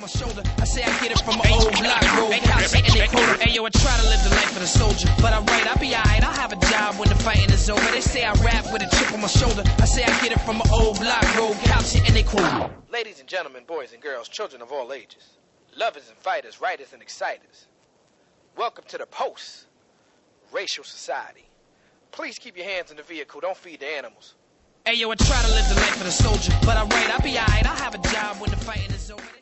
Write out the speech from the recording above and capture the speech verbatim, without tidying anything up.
my shoulder. I say I get it from my old block road. Cops hitting their quota. Hey yo, I try to live the life of the soldier, but I'm right, I'll be alright. I'll have a job when the fighting is over. They say I rap with a chip on my shoulder. I say I get it from my old block road. Cops hitting their quota. Ladies and gentlemen, boys and girls, children of all ages, lovers and fighters, writers and exciters, welcome to the post-racial society. Please keep your hands in the vehicle. Don't feed the animals. Hey yo, I try to live the life of the soldier, but I'm right, I'll be alright. I'll have a job when the fighting is over.